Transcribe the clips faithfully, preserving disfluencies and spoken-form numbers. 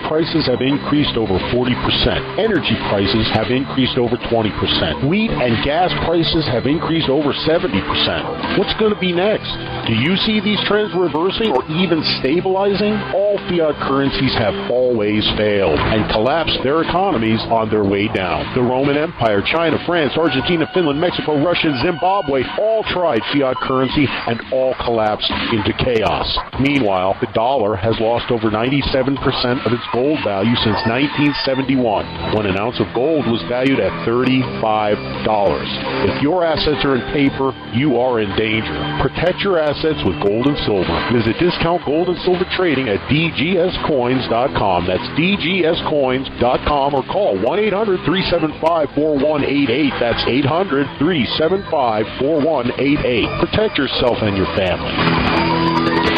prices have increased over forty percent. Energy prices have increased over twenty percent. Wheat and gas prices have increased over seventy percent. What's going to be next? Do you see these trends reversing or even stabilizing? All fiat currencies have always failed and collapsed their economies on their way down. The Roman Empire, China, France, Argentina, Finland, Mexico, Russia, Zimbabwe all tried fiat currency and all collapsed into chaos. Meanwhile, the dollar has lost over ninety-seven percent of its gold value since nineteen seventy-one, when an ounce of gold was valued at thirty-five dollars. If your assets are in paper, you are in danger. Protect your assets with gold and silver. Visit Discount Gold and Silver Trading at d g s coins dot com. That's d g s coins dot com, or call one eight hundred, three seven five, four one eight eight. That's eight hundred, three seven five, four one eight eight. Protect yourself and your family.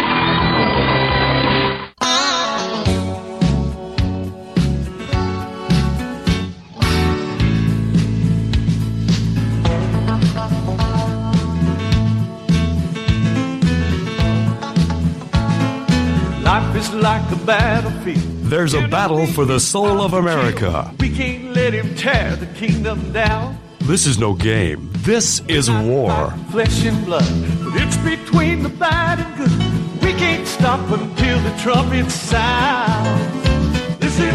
Life is like a battlefield. There's a battle for the soul of America. We can't let him tear the kingdom down. This is no game. This is war. Flesh and blood, but it's between the bad and good. We can't stop until the trumpet sounds. This is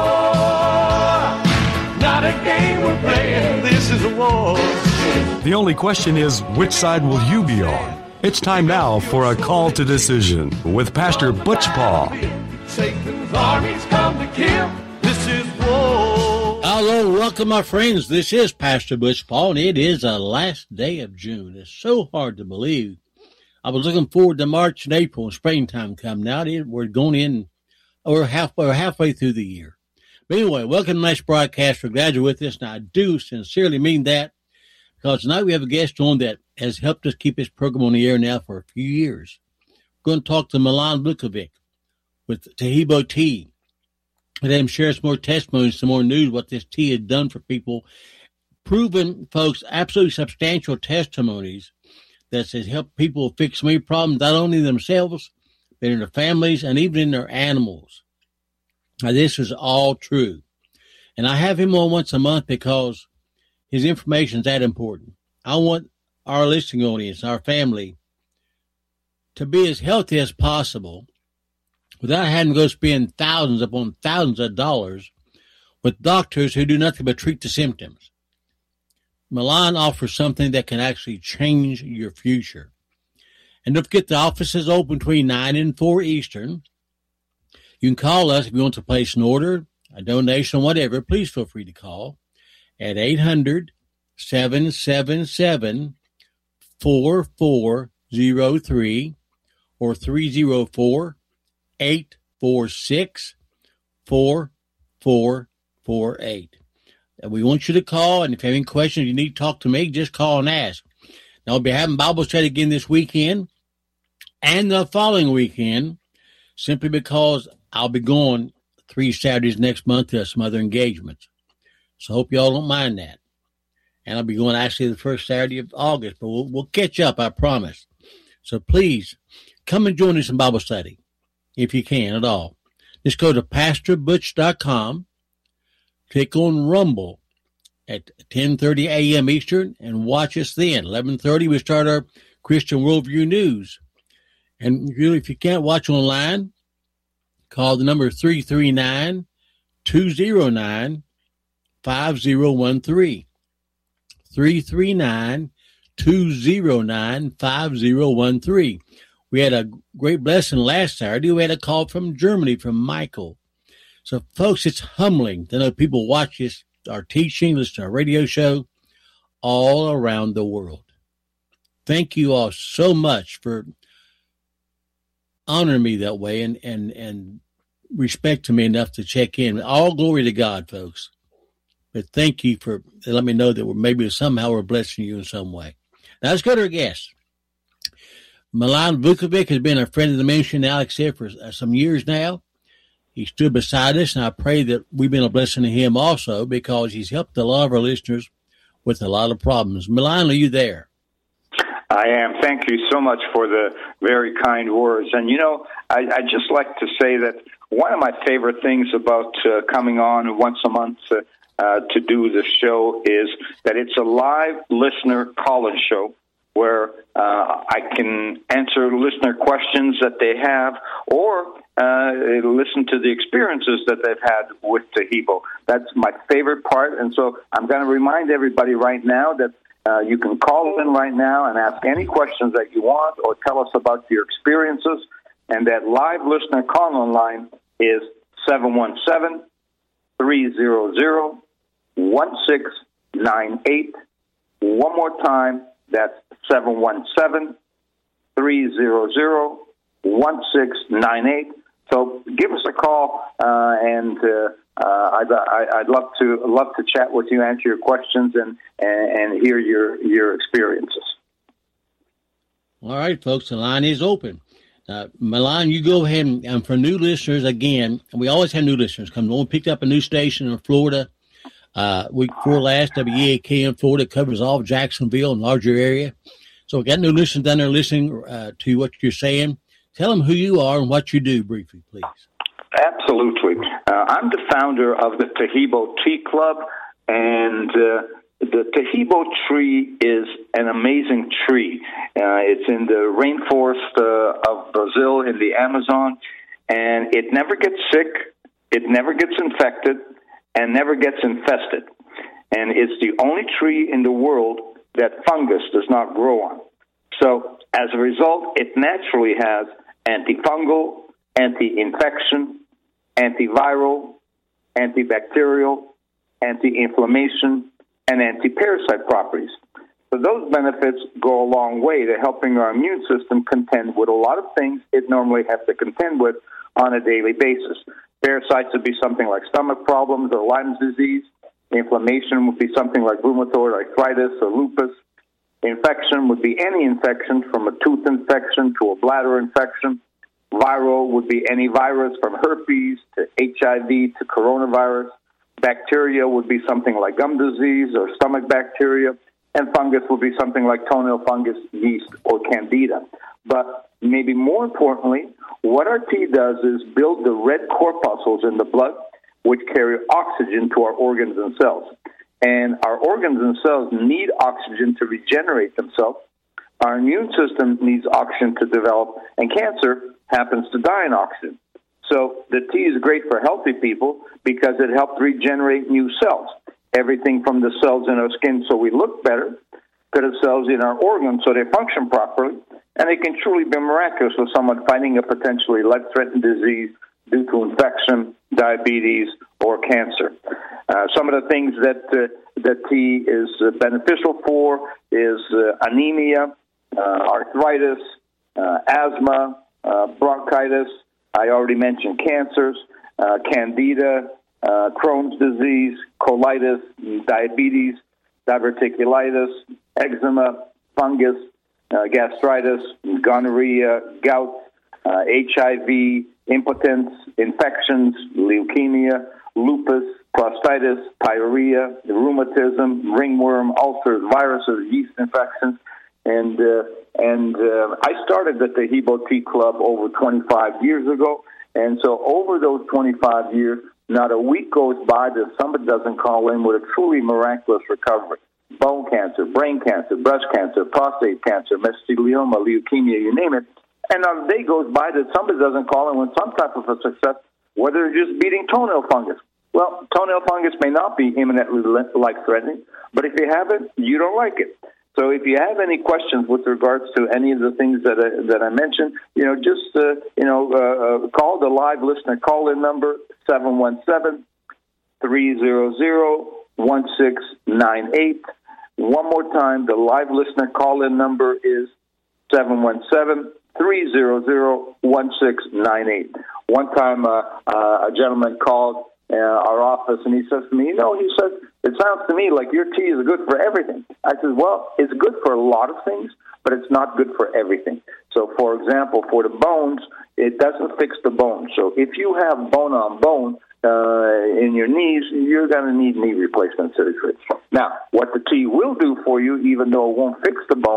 war, not a game we're playing. This is a war. The only question is, which side will you be on? It's time now for a call to decision with Pastor Butch Paul. Satan's armies come to kill. This is war. Hello, welcome, my friends. This is Pastor Butch Paul, and it is the last day of June. It's so hard to believe. I was looking forward to March and April and springtime coming out. We're going in, or halfway, or halfway through the year. But anyway, welcome to tonight's broadcast. We're glad you're with us, and I do sincerely mean that, because tonight we have a guest on that has helped us keep this program on the air now for a few years. We're going to talk to Milan Vukovic with Taheebo Tea. Let him share some more testimonies, some more news, what this tea has done for people. Proven, folks, absolutely substantial testimonies that has helped people fix many problems, not only themselves, but in their families and even in their animals. Now, this is all true. And I have him on once a month because his information is that important. I want our listening audience, our family, to be as healthy as possible without having to go spend thousands upon thousands of dollars with doctors who do nothing but treat the symptoms. Milan offers something that can actually change your future. And don't forget, the office is open between nine and four Eastern. You can call us if you want to place an order, a donation, whatever. Please feel free to call at eight hundred, seven seven seven, four four zero three or three zero four, eight four six, four four four eight. And we want you to call, and if you have any questions, you need to talk to me, just call and ask. Now, I'll be having Bible study again this weekend and the following weekend, simply because I'll be going three Saturdays next month to some other engagements. So I hope y'all don't mind that. And I'll be going actually the first Saturday of August, but we'll, we'll catch up, I promise. So please, come and join us in Bible study, if you can at all. Just go to pastor butch dot com, click on Rumble at ten thirty a.m. Eastern, and watch us then. eleven thirty, we start our Christian Worldview News. And really, if you can't watch online, call the number three three nine, two zero nine, five zero one three. three three nine, two zero nine, five zero one three. We had a great blessing last Saturday. We had a call from Germany from Michael. So, folks, it's humbling to know people watch this, our teaching, listen to our radio show all around the world. Thank you all so much for honoring me that way and, and, and respecting me enough to check in. All glory to God, folks. But thank you for letting me know that we're maybe somehow we're blessing you in some way. Now, let's go to our guest. Milan Vukovic has been a friend of the ministry, now, like I said, for some years now. He stood beside us, and I pray that we've been a blessing to him also, because he's helped a lot of our listeners with a lot of problems. Milan, are you there? I am. Thank you so much for the very kind words. And, you know, I, I'd just like to say that one of my favorite things about uh, coming on once a month uh, uh, to do the show is that it's a live listener call-in show where uh, I can answer listener questions that they have or uh, listen to the experiences that they've had with Taheebo. That's my favorite part. And so I'm going to remind everybody right now that Uh, you can call in right now and ask any questions that you want or tell us about your experiences. And that live listener call-in line is seven one seven, three hundred, one six nine eight. One more time, that's seven one seven, three hundred, one six nine eight. So give us a call, uh, and uh, uh, I'd, I'd love to love to chat with you, answer your questions, and, and, and hear your, your experiences. All right, folks, the line is open. Uh, Milan, you go ahead and, and for new listeners, again, we always have new listeners come on, picked up a new station in Florida. Uh, week before last, W E A K in Florida covers all of Jacksonville and larger area. So we got new listeners down there listening uh, to what you're saying. Tell them who you are and what you do briefly, please. Absolutely. Uh, I'm the founder of the Taheebo Tea Club, and uh, the Taheebo tree is an amazing tree. Uh, it's in the rainforest uh, of Brazil in the Amazon, and it never gets sick, it never gets infected, and never gets infested. And it's the only tree in the world that fungus does not grow on. So as a result, it naturally has antifungal, anti-infection, antiviral, antibacterial, anti-inflammation, and anti-parasite properties. So those benefits go a long way to helping our immune system contend with a lot of things it normally has to contend with on a daily basis. Parasites would be something like stomach problems or Lyme's disease. Inflammation would be something like rheumatoid arthritis or lupus. Infection would be any infection from a tooth infection to a bladder infection. Viral would be any virus from herpes to H I V to coronavirus. Bacteria would be something like gum disease or stomach bacteria. And fungus would be something like toenail fungus, yeast, or candida. But maybe more importantly, what our tea does is build the red corpuscles in the blood, which carry oxygen to our organs and cells. And our organs and cells need oxygen to regenerate themselves. Our immune system needs oxygen to develop, and cancer happens to die in oxygen. So the tea is great for healthy people because it helps regenerate new cells. Everything from the cells in our skin so we look better to the cells in our organs so they function properly. And it can truly be miraculous for someone fighting a potentially life-threatening disease due to infection, diabetes, or cancer. Uh, some of the things that uh, that tea is uh, beneficial for is uh, anemia, uh, arthritis, uh, asthma, uh, bronchitis. I already mentioned cancers, uh, candida, uh, Crohn's disease, colitis, diabetes, diverticulitis, eczema, fungus, uh, gastritis, gonorrhea, gout, uh, H I V, impotence, infections, leukemia, lupus, prostatitis, pyorrhea, rheumatism, ringworm, ulcers, viruses, yeast infections. And uh, and uh, I started the Taheebo Tea Club over twenty-five years ago. And so over those twenty-five years, not a week goes by that somebody doesn't call in with a truly miraculous recovery. Bone cancer, brain cancer, breast cancer, prostate cancer, mesothelioma, leukemia, you name it. And not a day goes by that somebody doesn't call in with some type of a success, whether they're just beating toenail fungus. Well, toenail fungus may not be imminently life-threatening, but if you have it, you don't like it. So if you have any questions with regards to any of the things that I, that I mentioned, you know, just, uh, you know, uh, uh, call the live listener call-in number, seven one seven, three hundred, one six nine eight. One more time, the live listener call-in number is seven one seven, three hundred, one six nine eight. One time uh, uh, a gentleman called uh, our office, and he says to me, you know, he says, it sounds to me like your tea is good for everything. I said, well, it's good for a lot of things, but it's not good for everything. So, for example, for the bones, it doesn't fix the bones. So if you have bone-on-bone uh, in your knees, you're going to need knee replacement surgery. Now, what the tea will do for you, even though it won't fix the bones,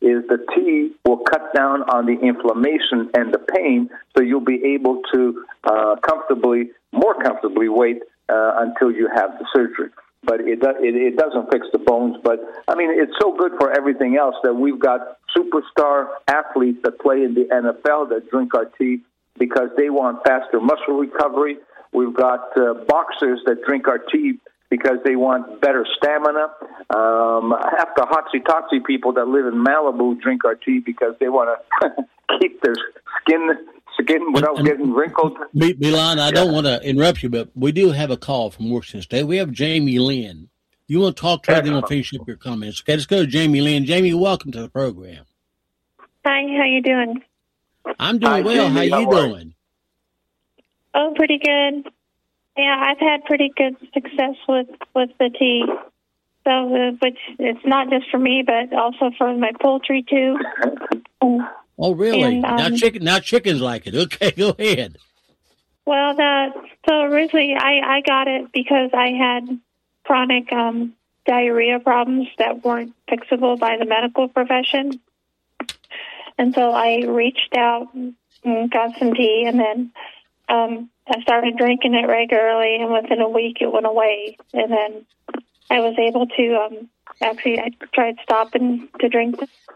is the tea will cut down on the inflammation and the pain, so you'll be able to uh, comfortably, more comfortably wait uh, until you have the surgery. But it, do, it it doesn't fix the bones. But, I mean, it's so good for everything else that we've got superstar athletes that play in the N F L that drink our tea because they want faster muscle recovery. We've got uh, boxers that drink our tea because they want better stamina. Um, half the hotsy-totsy people that live in Malibu drink our tea because they want to keep their skin skin without and, getting wrinkled. Milan, I yeah. don't want to interrupt you, but we do have a call from Washington State. We have Jamie Lynn. You want to talk to her, then we'll finish up your comments. Okay, let's go to Jamie Lynn. Jamie, welcome to the program. Hi, how you doing? I'm doing Hi, well. Jamie, how you how doing? Oh, pretty good. Yeah, I've had pretty good success with, with the tea. So, uh, which it's not just for me, but also for my poultry too. Oh, really? And, um, now, chicken, now chickens like it. Okay, go ahead. Well, that so originally I, I got it because I had chronic um, diarrhea problems that weren't fixable by the medical profession, and so I reached out and got some tea, and then um, I started drinking it regularly, and within a week it went away, and then I was able to um, actually I tried stopping to drink.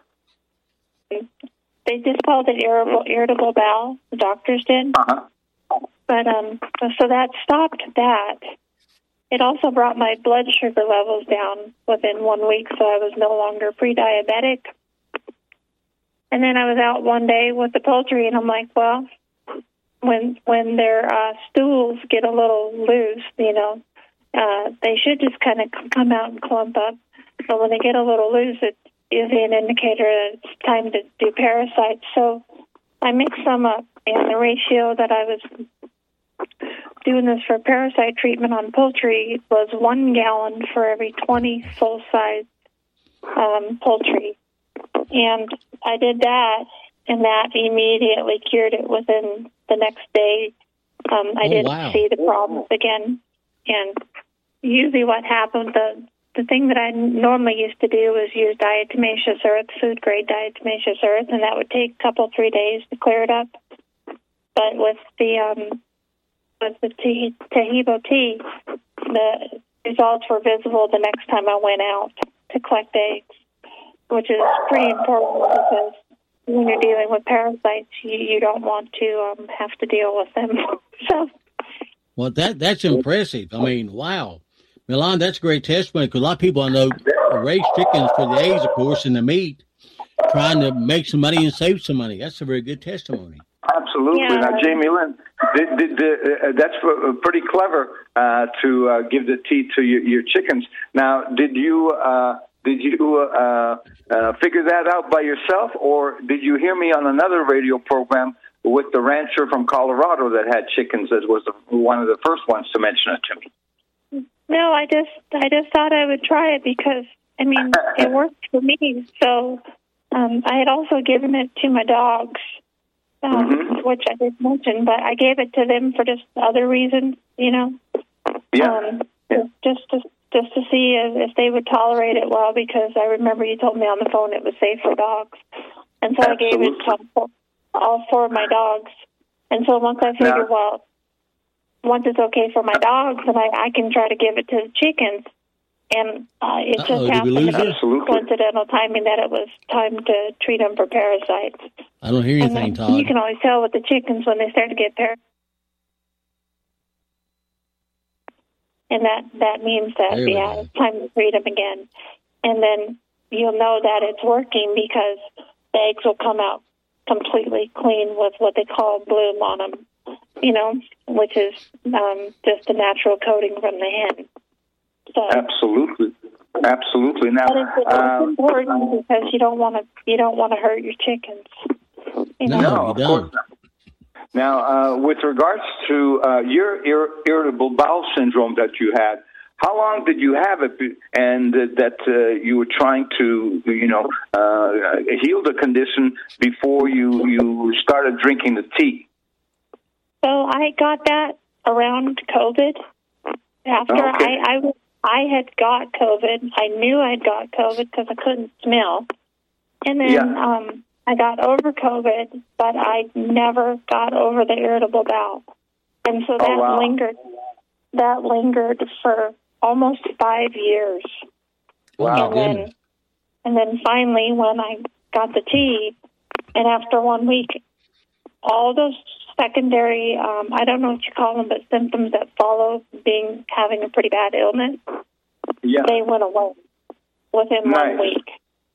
They just called it irritable, irritable bowel. The doctors did. Uh-huh. But um, so that stopped that. It also brought my blood sugar levels down within one week, so I was no longer pre-diabetic. And then I was out one day with the poultry, and I'm like, well, when when their uh, stools get a little loose, you know, uh, they should just kind of come out and clump up. But when they get a little loose, it is an indicator that it's time to do parasites. So I mixed some up, and the ratio that I was doing this for parasite treatment on poultry was one gallon for every twenty full-size um, poultry. And I did that, and that immediately cured it within the next day. Um, I oh, didn't wow. see the problems again. And usually what happened, the The thing that I normally used to do was use diatomaceous earth, food-grade diatomaceous earth, and that would take a couple, three days to clear it up. But with the um, with the tea, Taheebo tea, the results were visible the next time I went out to collect eggs, which is pretty important because when you're dealing with parasites, you, you don't want to um, have to deal with them. so, well, that that's impressive. I mean, wow. Milan, that's a great testimony because a lot of people I know raise chickens for the eggs, of course, and the meat, trying to make some money and save some money. That's a very good testimony. Absolutely. Yeah. Now, Jamie Lynn, did, did, did, uh, that's pretty clever uh, to uh, give the tea to your, your chickens. Now, did you uh, did you uh, uh, figure that out by yourself, or did you hear me on another radio program with the rancher from Colorado that had chickens that was the, one of the first ones to mention it to me? No, I just I just thought I would try it because, I mean, it worked for me. So um, I had also given it to my dogs, um, mm-hmm. which I did mention, but I gave it to them for just other reasons, you know. Yeah. Um, yeah. Just to just to see if, if they would tolerate it well, because I remember you told me on the phone it was safe for dogs. And so Absolutely. I gave it to all four of my dogs. And so once I figured, now, well, once it's okay for my dogs, then I, I can try to give it to the chickens. And uh, it Uh-oh, just happened to be Absolutely. coincidental timing that it was time to treat them for parasites. I don't hear anything, and Todd. You can always tell with the chickens when they start to get parasites. And that, that means that, yeah, it's time to treat them again. And then you'll know that it's working because the eggs will come out completely clean with what they call bloom on them. You know, which is um, just a natural coating from the hen. So, absolutely, absolutely. Now, but it's, it's um, important because you don't want to you don't want to hurt your chickens. You know? No, no, you of don't. course not. Now, uh, with regards to uh, your ir- irritable bowel syndrome that you had, how long did you have it, and uh, that uh, you were trying to, you know, uh, heal the condition before you you started drinking the tea? So I got that around COVID. After okay. I, I, I had got COVID, I knew I'd got COVID because I couldn't smell. And then Yeah. um, I got over COVID, but I never got over the irritable bowel. And so that Oh, wow. lingered. That lingered for almost five years. Wow. And then, and then finally, when I got the tea, and after one week, all those secondary, um, I don't know what you call them, but symptoms that follow being having a pretty bad illness, Yeah. they went away within Nice. one week.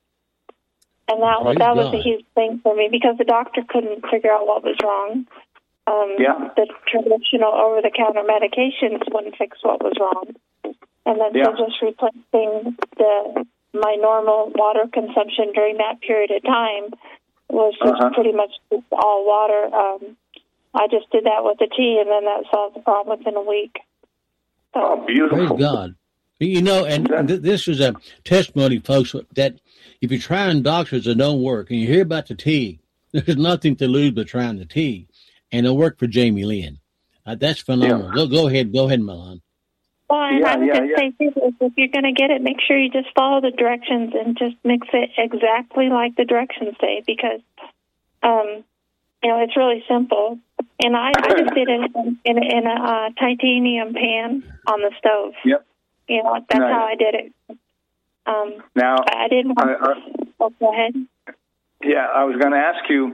And that was, Praise that was a God. huge thing for me because the doctor couldn't figure out what was wrong. Um, Yeah. The traditional over-the-counter medications wouldn't fix what was wrong. And then Yeah. so just replacing the my normal water consumption during that period of time was just Uh-huh. pretty much just all water. Um, I just did that with the tea, and then that solved the problem within a week. So, Oh, beautiful. Praise God. You know, and th- this is a testimony, folks, that if you're trying doctors that don't work and you hear about the tea, there's nothing to lose but trying the tea. And it'll work for Jamie Lynn. Uh, that's phenomenal. Yeah. Go, go ahead. Go ahead, Milan. Well, and Yeah, I was yeah, going to yeah. say, too, is if you're going to get it, make sure you just follow the directions and just mix it exactly like the directions say, because, um, you know, it's really simple. And I, I just did it in, in, in a uh, titanium pan on the stove. Yep. You know, that's Nice. how I did it. Um, Now, I didn't I- want I- oh, go ahead. yeah, I was going to ask you.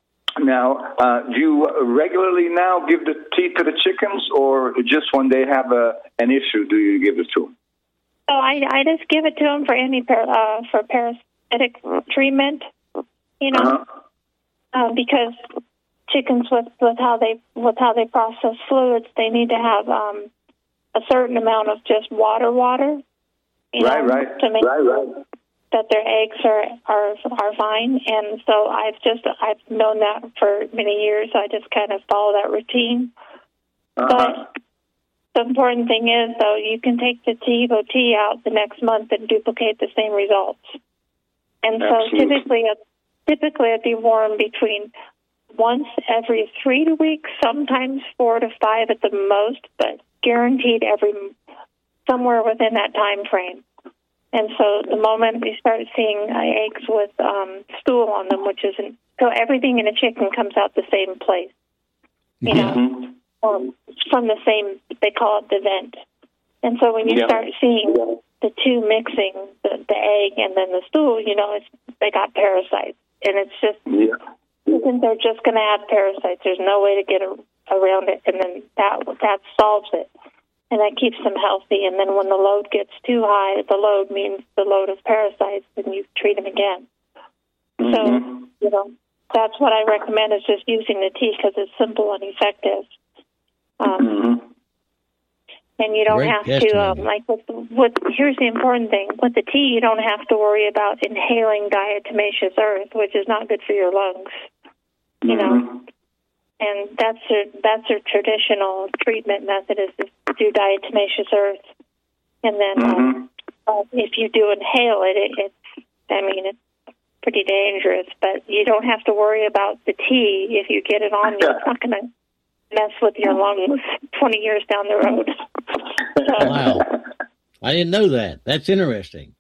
Now, uh, do you regularly now give the tea to the chickens, or just when they have a an issue do you give it to them? So I, I just give it to them for any par- uh, for parasitic treatment, you know, Uh-huh. uh, because chickens with, with how they with how they process fluids, they need to have um, a certain amount of just water, water, you Right, know, right, to make right, right. that their eggs are, are are fine. And so I've just I've known that for many years. I just kind of follow that routine. Uh-huh. But the important thing is, though, you can take the Tevo tea out the next month and duplicate the same results. And so Absolutely. typically, typically it'd be warm between once every three to weeks, sometimes four to five at the most, but guaranteed every somewhere within that time frame. And so the moment we start seeing uh, eggs with um, stool on them, which isn't, so everything in a chicken comes out the same place, you know, Mhm. um, from the same, they call it the vent. And so when you Yeah. start seeing the two mixing, the, the egg and then the stool, you know, it's, they got parasites. And it's just, Yeah. isn't they're just going to have parasites. There's no way to get a, around it. And then that that solves it. And that keeps them healthy. And then when the load gets too high, the load means the load of parasites, and you treat them again. Mhm. So, you know, that's what I recommend is just using the tea because it's simple and effective. Um, Mhm. And you don't Great have to, testimony. um, like, with, with, here's the important thing. With the tea, you don't have to worry about inhaling diatomaceous earth, which is not good for your lungs, you know. Mhm. And that's a, that's a traditional treatment method is to do diatomaceous earth. And then um, uh, if you do inhale it, it, it's, I mean, it's pretty dangerous. But you don't have to worry about the tea. If you get it on you, it's not going to mess with your lungs twenty years down the road. So, Wow. I didn't know that. That's interesting.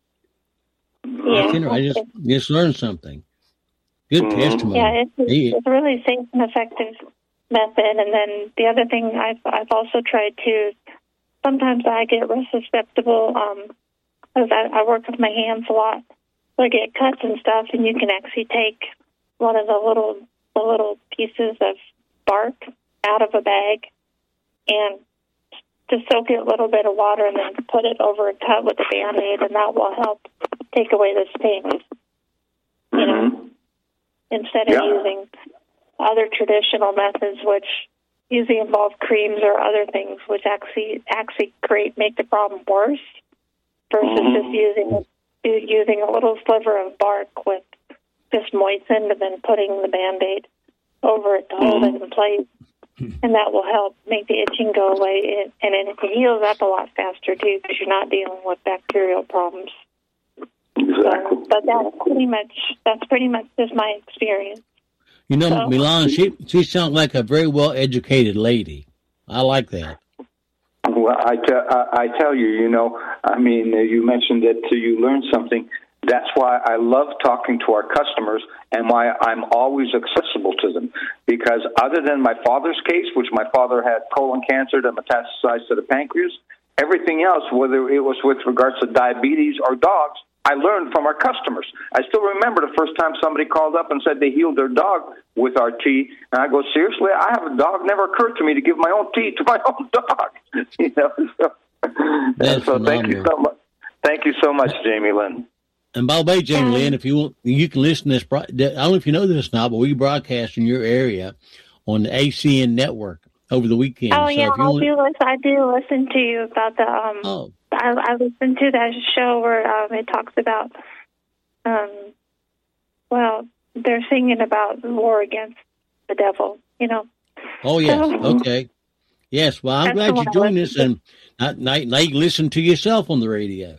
yeah, That's inter- I just, just learned something. Good Mhm. testimony. yeah, it's, He- it's a really safe and effective method. And then the other thing I've I've also tried to. Sometimes I get real susceptible um, because I, I work with my hands a lot. So I get cuts and stuff, and you can actually take one of the little the little pieces of bark out of a bag and just soak it in a little bit of water and then put it over a cut with a Band-Aid, and that will help take away the stings. You know, Mhm. instead of Yeah. using other traditional methods, which usually involve creams or other things, which actually actually create make the problem worse, versus Mhm. just using using a little sliver of bark with just moistened and then putting the Band-Aid over it to hold it in place, and that will help make the itching go away, it, and it heals up a lot faster too because you're not dealing with bacterial problems. Exactly. So, but that's pretty much that's pretty much just my experience. You know, So- Milan, she, she sounds like a very well-educated lady. I like that. Well, I, te- I, I tell you, you know, I mean, uh, you mentioned that uh, you learned something. that's why I love talking to our customers and why I'm always accessible to them. Because other than my father's case, which my father had colon cancer that metastasized to the pancreas, everything else, whether it was with regards to diabetes or dogs, I learned from our customers. I still remember the first time somebody called up and said they healed their dog with our tea. And I go, seriously? I have a dog. Never occurred to me to give my own tea to my own dog. You know, so, That's so thank you so much. Thank you so much, Jamie Lynn. And by the way, Jamie Lynn, if you want, you can listen to this. I don't know if you know this now, but we broadcast in your area on the A C N network over the weekend. Oh, so yeah, if you I want, do, listen, I do listen to you about the, um, oh. I, I listened to that show where um, it talks about, um, well, they're singing about the war against the devil, you know. Oh, yes, So, okay. Yes, well, I'm That's glad the you one I joined us, listened and now, now you can listen to yourself on the radio.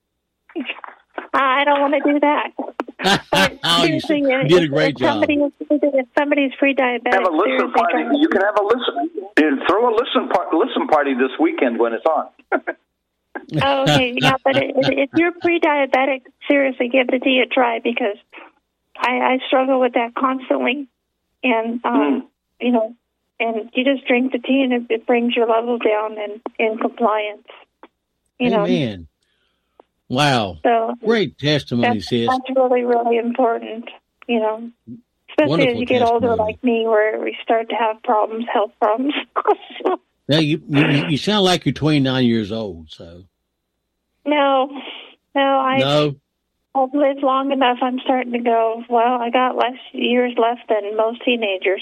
I don't want to do that. But Oh, you, seriously, you did a if- great if job. Somebody is, if somebody's pre-diabetic, Have a listen seriously, party. try to- You can have a listen. uh, Throw a listen, par- listen party this weekend when it's on. Oh, okay, yeah, but if, if you're pre-diabetic, seriously, give the tea a try because I, I struggle with that constantly, and um, Mm. you know, and you just drink the tea and it, it brings your levels down and in compliance. You know, Amen. Wow. so Great testimony, that's, sis. that's really, really important. You know, especially Wonderful as you get older, testimony. like me, where we start to have problems, health problems. Now, you, you you sound like you're twenty-nine years old, so. no, no, I. No? I've lived long enough. I'm starting to go, well, I got less years left than most teenagers.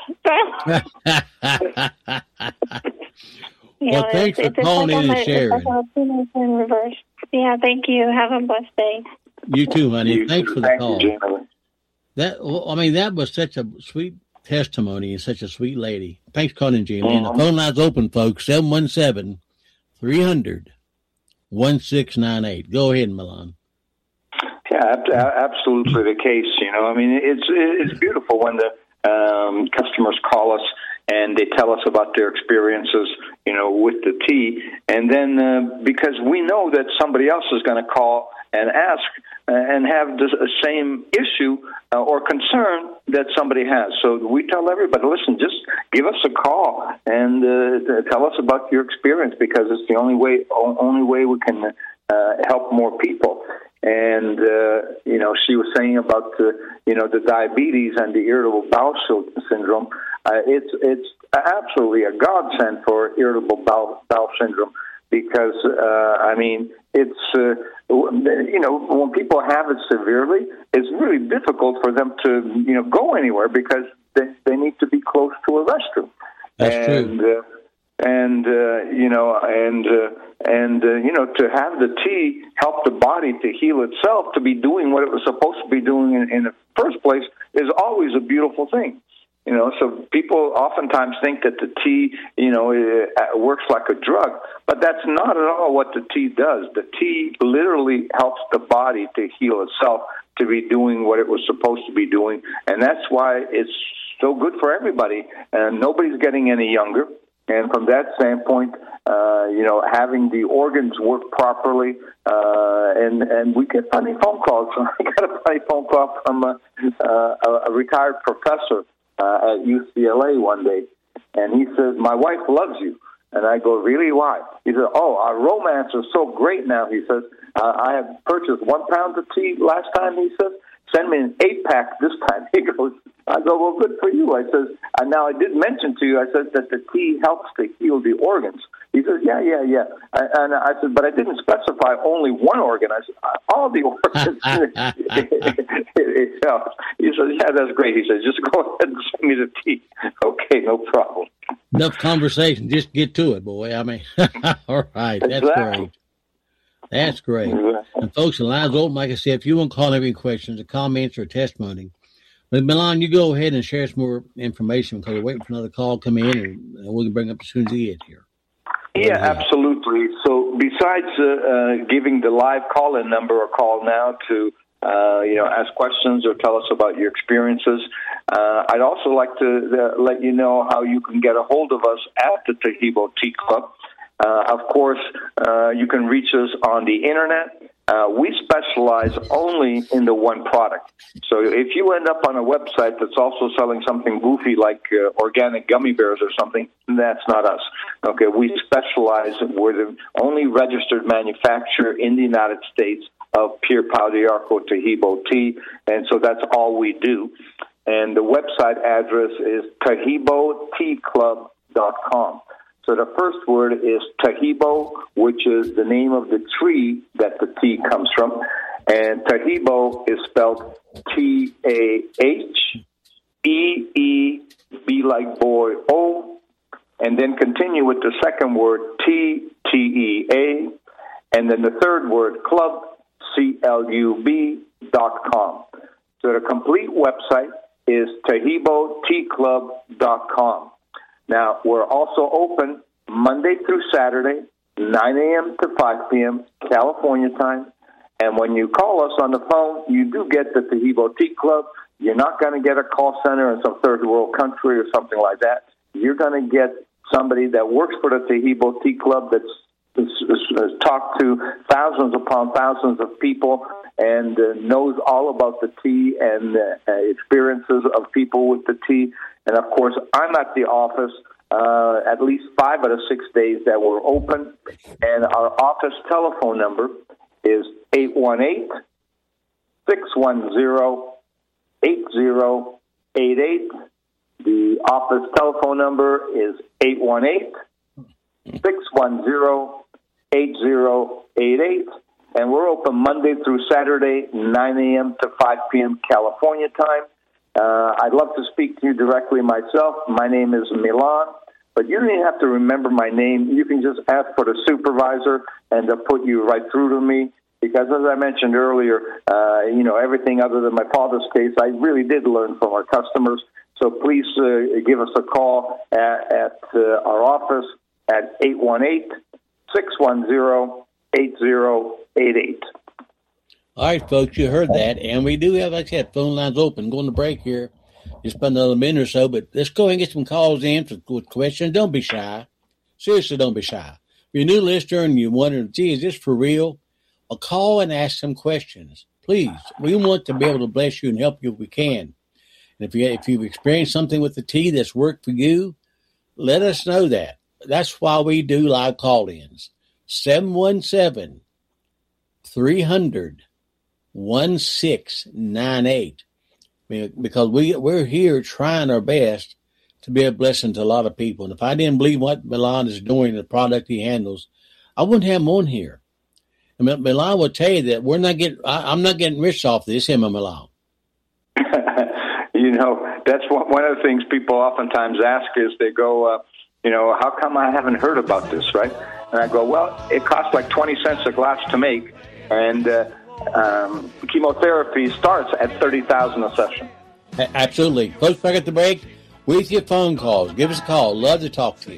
You Well, know, thanks it's, for it's calling like in I'm and a- it's like sharing. I'm a teenager in reverse. Yeah, thank you. Have a blessed day. You too, honey. You Thanks too. for the Thank call. you, Jamie. That, well, I mean, that was such a sweet testimony and such a sweet lady. Thanks for calling, Jamie. And the Mhm. phone line's open, folks. seven one seven, three hundred, one six nine eight. Go ahead, Milan. Yeah, ab- absolutely the case. You know, I mean, it's it's beautiful when the um, customers call us and they tell us about their experiences, you know, with the tea, and then uh, because we know that somebody else is going to call and ask uh, and have the same issue uh, or concern that somebody has. So we tell everybody, listen, just give us a call and uh, tell us about your experience because it's the only way only way we can uh, help more people. And, uh, you know, she was saying about, uh, you know, the diabetes and the irritable bowel syndrome. Uh, it's it's absolutely a godsend for irritable bowel, bowel syndrome because, uh, I mean, it's, uh, you know, when people have it severely, it's really difficult for them to, you know, go anywhere because they, they need to be close to a restroom. That's and, true. Uh, and, uh, you know, and, uh, and uh, you know, to have the tea help the body to heal itself, to be doing what it was supposed to be doing in, in the first place is always a beautiful thing. You know, so people oftentimes think that the tea, you know, it, it works like a drug, but that's not at all what the tea does. The tea literally helps the body to heal itself, to be doing what it was supposed to be doing, and that's why it's so good for everybody, and nobody's getting any younger. And from that standpoint, uh, you know, having the organs work properly, uh, and and we get funny phone calls. I got a funny phone call from a, uh, a retired professor uh, at U C L A one day, and he says, "My wife loves you." And I go, "Really? Why?" He said, "Oh, our romance is so great now." He says, uh, "I have purchased one pound of tea last time." He says, "Send me an eight pack this time." He goes, I go, "Well, good for you." I says, and now I did mention to you, I said that the tea helps to heal the organs. He says, yeah, yeah, yeah. I, and I said, but I didn't specify only one organ. I said, all the organs. it, it helps. He says, yeah, that's great. He says, just go ahead and send me the tea. Okay, no problem. Enough conversation. Just get to it, boy. I mean, all right. That's Exactly. great. That's great. Exactly. And folks, the line's open. Like I said, if you want to call any questions or comments or testimony, but Milan, you go ahead and share some more information because we're waiting for another call to come in, and we can bring up as soon as we get here. Yeah, absolutely. So besides uh, uh, giving the live call-in number or call now to, uh, you know, ask questions or tell us about your experiences, uh, I'd also like to uh, let you know how you can get a hold of us at the Taheebo Tea Club. Uh, of course, uh, you can reach us on the internet Uh, we specialize only in the one product. So if you end up on a website that's also selling something goofy like uh, organic gummy bears or something, that's not us. Okay, we specialize. We're the only registered manufacturer in the United States of pure Pau d'Arco Taheebo tea, and so that's all we do. And the website address is taheebo tea club dot com. So the first word is Taheebo, which is the name of the tree that the tea comes from. And Taheebo is spelled T A H E E B like boy O. And then continue with the second word, T T E A. And then the third word, club, C L U B dot com. So the complete website is taheebo tea club dot com. Now, we're also open Monday through Saturday, nine a.m. to five p.m. California time. And when you call us on the phone, you do get the Taheebo Tea Club. You're not going to get a call center in some third world country or something like that. You're going to get somebody that works for the Taheebo Tea Club that's has talked to thousands upon thousands of people and uh, knows all about the tea and uh, experiences of people with the tea. And, of course, I'm at the office uh, at least five out of six days that we're open. And our office telephone number is eight one eight, six one zero, eight zero eight eight. The office telephone number is eight one eight, six one zero, eight zero eight eight. And we're open Monday through Saturday, nine a.m. to five p.m. California time. Uh, I'd love to speak to you directly myself. My name is Milan, but you don't even have to remember my name. You can just ask for the supervisor, and they'll put you right through to me. Because as I mentioned earlier, uh, you know, everything other than my father's case, I really did learn from our customers. So please uh, give us a call at, at uh, our office at eight one eight, six one zero, eight zero eight eight. All right, folks, you heard that. And we do have, like I said, phone lines open. Going to break here. Just about another minute or so. But let's go ahead and get some calls in with, with questions. Don't be shy. Seriously, don't be shy. If you're a new listener and you're wondering, gee, is this for real? Well, call and ask some questions. Please. We want to be able to bless you and help you if we can. And if, you, if you've experienced something with the tea that's worked for you, let us know that. That's why we do live call-ins. seven one seven, three hundred, sixteen ninety-eight. Because we, we're here trying our best to be a blessing to a lot of people. And if I didn't believe what Milan is doing, the product he handles, I wouldn't have him on here. And Milan will tell you that we're not getting, I, I'm not getting rich off this, him and Milan. You know, that's one, one of the things people oftentimes ask is they go, uh, you know, how come I haven't heard about this, right? And I go, well, it costs like twenty cents a glass to make, and uh, um, chemotherapy starts at thirty thousand dollars a session. Absolutely. Folks, back at the break with your phone calls. Give us a call. Love to talk to you.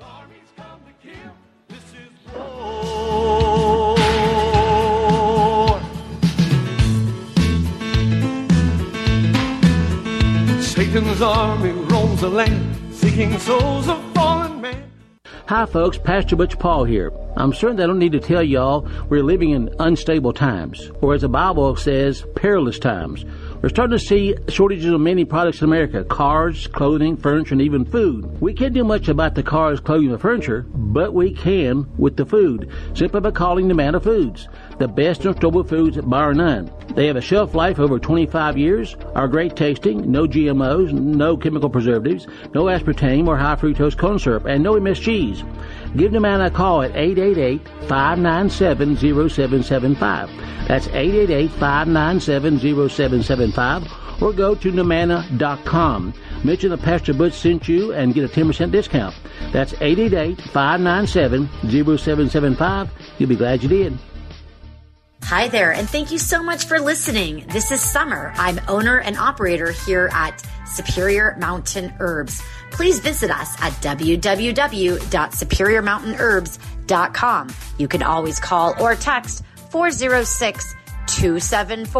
Satan's army roams the land, seeking souls of fallen man. Hi folks, Pastor Butch Paul here. I'm certain I don't need to tell y'all we're living in unstable times, or as the Bible says, perilous times. We're starting to see shortages of many products in America: cars, clothing, furniture, and even food. We can't do much about the cars, clothing, and furniture, but we can with the food, simply by calling Nomana Foods, the best in storable foods bar none. They have a shelf life over twenty-five years, are great tasting, no G M Os, no chemical preservatives, no aspartame or high fructose corn syrup, and no M S Gs. Give Nomana a call at eight eight eight, five nine seven, zero seven seven five. That's eight eight eight, five nine seven, zero seven seven five, or go to nomana dot com. Mention that Pastor Butch sent you and get a ten percent discount. That's eight eight eight, five nine seven, zero seven seven five. You'll be glad you did. Hi there, and thank you so much for listening. This is Summer. I'm owner and operator here at Superior Mountain Herbs. Please visit us at w w w dot superior mountain herbs dot com. You can always call or text four oh six, two seven four,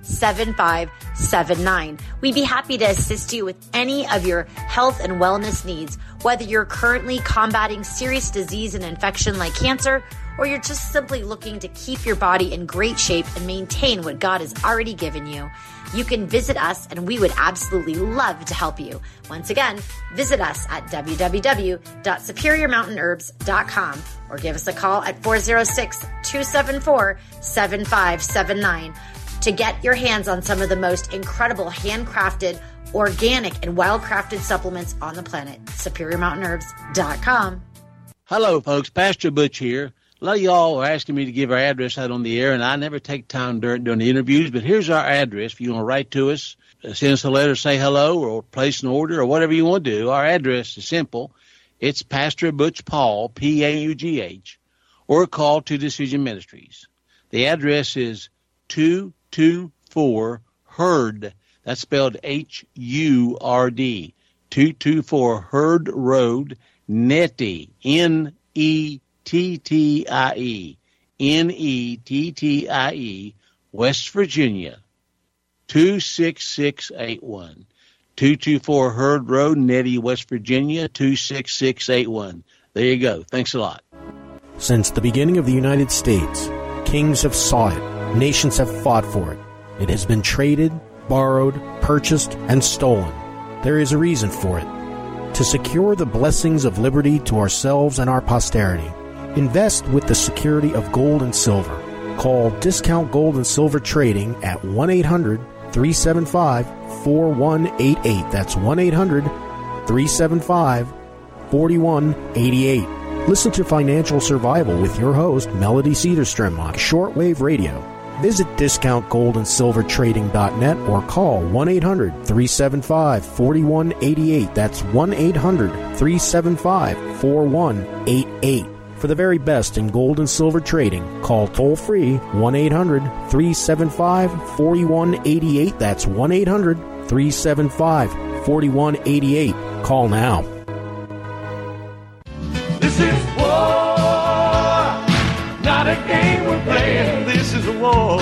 seven five seven nine. We'd be happy to assist you with any of your health and wellness needs, whether you're currently combating serious disease and infection like cancer, or you're just simply looking to keep your body in great shape and maintain what God has already given you. You can visit us and we would absolutely love to help you. Once again, visit us at w w w dot superior mountain herbs dot com or give us a call at four oh six, two seven four, seven five seven nine to get your hands on some of the most incredible handcrafted, organic, and wild-crafted supplements on the planet. superior mountain herbs dot com. Hello, folks. Pastor Butch here. A lot of y'all are asking me to give our address out on the air, and I never take time during, during the interviews, but here's our address. If you want to write to us, send us a letter, say hello, or place an order, or whatever you want to do, our address is simple. It's Pastor Butch Paul, P A U G H, or call to Decision Ministries. The address is two two four Hurd. That's spelled H U R D. two two four Hurd Road, Nettie, N E T T I E, N E T T I E, West Virginia, two six six eight one. two two four Hurd Road, Nettie, West Virginia, two six six eight one. There you go. Thanks a lot. Since the beginning of the United States, kings have sought it, nations have fought for it. It has been traded, borrowed, purchased, and stolen. There is a reason for it. To secure the blessings of liberty to ourselves and our posterity, invest with the security of gold and silver. Call Discount Gold and Silver Trading at one eight hundred, three seven five, four one eight eight. That's one eight hundred, three seven five, four one eight eight. Listen to Financial Survival with your host, Melody Cedarstrom, on shortwave radio. Visit discount gold and silver trading dot net or call one eight hundred, three seven five, four one eight eight. That's one eight hundred, three seven five, four one eight eight. For the very best in gold and silver trading, call toll-free one eight hundred, three seven five, four one eight eight. That's one eight hundred, three seven five, four one eight eight. Call now. This is war, not a game we're playing. This is a war.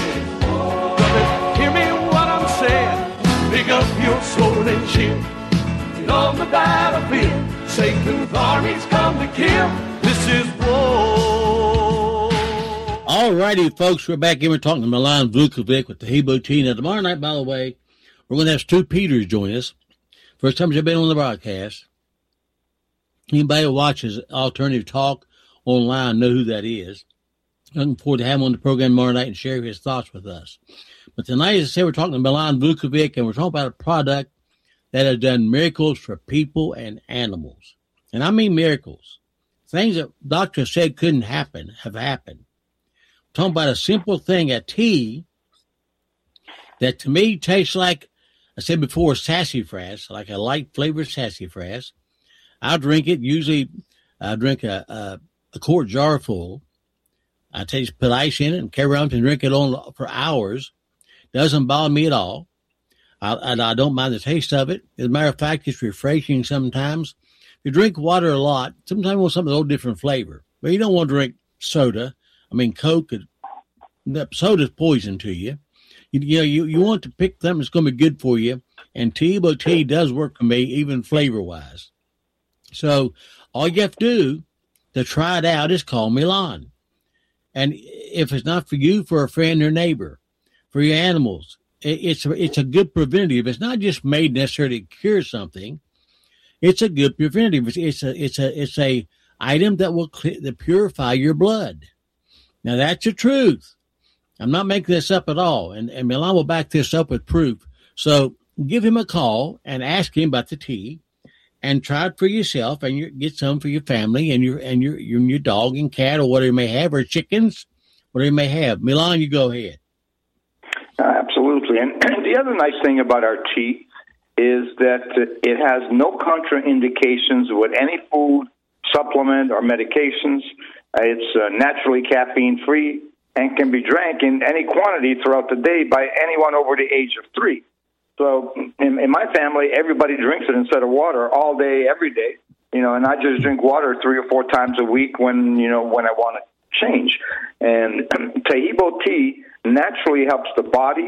Brother, hear me what I'm saying. Pick up your sword and shield. Get on the battlefield. Satan's armies come to kill. This is war. All righty, folks, we're back in. We're talking to Milan Vukovic with the Hebo team. Now, tomorrow night, by the way, we're going to have Stu Peters join us. First time he's been on the broadcast. Anybody who watches Alternative Talk online know who that is. Looking forward to having him on the program tomorrow night and share his thoughts with us. But tonight, as I said, we're talking to Milan Vukovic, and we're talking about a product that has done miracles for people and animals. And I mean miracles. Things that doctors said couldn't happen have happened. I'm talking about a simple thing, a tea that to me tastes like, I said before, sassafras, like a light flavored sassafras. I drink it. Usually I drink a, a, a quart jar full. I taste, put ice in it and carry around and drink it on for hours. Doesn't bother me at all. I, I, I don't mind the taste of it. As a matter of fact, it's refreshing sometimes. If you drink water a lot, sometimes you want something a little different flavor. But you don't want to drink soda. I mean, Coke, soda's poison to you. You, you know, you, you want to pick something that's going to be good for you. And Hebo tea does work for me, even flavor-wise. So all you have to do to try it out is call Milan. And if it's not for you, for a friend or neighbor, for your animals, it, it's, a, it's a good preventative. It's not just made necessarily to cure something. It's a good preventative. It's, it's a it's a it's a item that will cl- that purify your blood. Now that's the truth. I'm not making this up at all, and and Milan will back this up with proof. So give him a call and ask him about the tea, and try it for yourself, and you get some for your family and your and your your, your dog and cat or whatever you may have, or chickens, whatever you may have. Milan, you go ahead. Uh, absolutely, and the other nice thing about our tea is that it has no contraindications with any food, supplement, or medications. It's uh, naturally caffeine-free and can be drank in any quantity throughout the day by anyone over the age of three. So in, in my family, everybody drinks it instead of water all day, every day. You know, and I just drink water three or four times a week when, you know, when I want to change. And Tahibo tea naturally helps the body,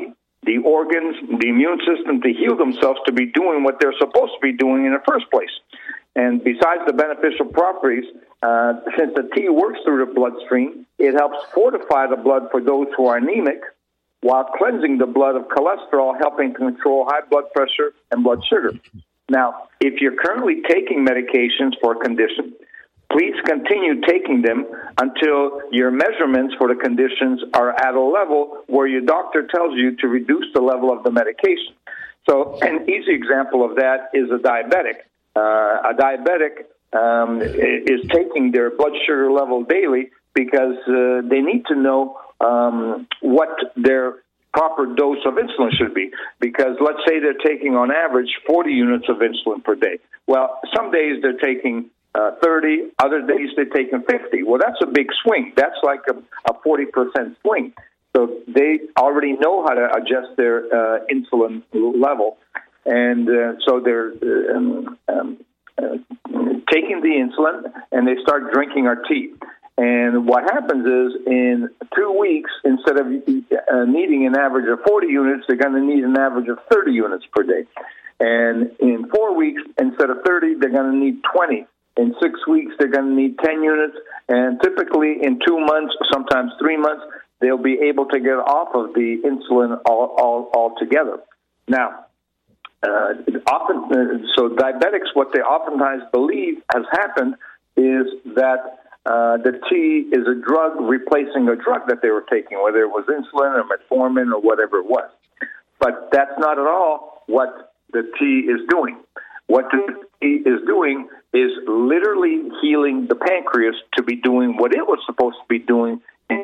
the organs, the immune system to heal themselves to be doing what they're supposed to be doing in the first place. And besides the beneficial properties, uh, since the tea works through the bloodstream, it helps fortify the blood for those who are anemic, while cleansing the blood of cholesterol, helping control high blood pressure and blood sugar. Now, if you're currently taking medications for a condition, please continue taking them until your measurements for the conditions are at a level where your doctor tells you to reduce the level of the medication. So an easy example of that is a diabetic. Uh, a diabetic um, is taking their blood sugar level daily because uh, they need to know um, what their proper dose of insulin should be. Because let's say they're taking on average forty units of insulin per day. Well, some days they're taking uh, thirty, other days they're taking fifty. Well, that's a big swing. That's like a, a forty percent swing. So they already know how to adjust their uh, insulin level. And uh, so they're uh, um, um, uh, taking the insulin, and they start drinking our tea. And what happens is, in two weeks, instead of uh, needing an average of forty units, they're going to need an average of thirty units per day. And in four weeks, instead of thirty, they're going to need twenty. In six weeks, they're going to need ten units. And typically, in two months, sometimes three months, they'll be able to get off of the insulin all, all, altogether. Now, uh, often, uh, so diabetics, what they oftentimes believe has happened is that Uh, the tea is a drug replacing a drug that they were taking, whether it was insulin or metformin or whatever it was. But that's not at all what the tea is doing. What the tea is doing is literally healing the pancreas to be doing what it was supposed to be doing.